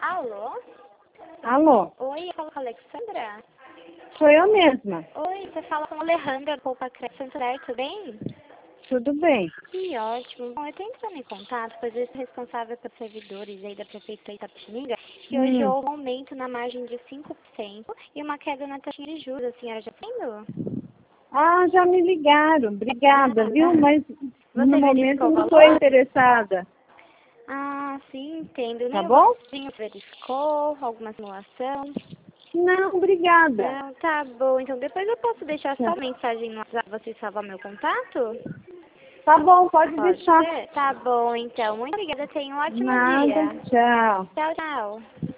Alô? Alô, Oi, eu falo com a Alexandra? sou eu mesma. Oi, você fala com a Alejandra do Poupa Crédito, tudo bem? Tudo bem? Que ótimo. Bom, eu tenho entrando em contato, pois eu sou responsável pelos servidores aí da Prefeitura de Itapetininga, que hoje houve um aumento na margem de 5% e uma queda na taxa de juros. A senhora já entendeu? Ah, já me ligaram. Obrigada, viu? Mas no Você momento verificou eu o não estou valor? interessada. Ah, sim, entendo. Tá Nem bom? você verificou alguma simulação? Não, obrigada. Não, tá bom. Então depois eu posso deixar só Tá mensagem no WhatsApp, você salvar meu contato? Tá bom, pode Pode deixar. ser? Tá bom, então. Muito obrigada. Tenha um ótimo Nada, dia. tchau. Tchau, tchau.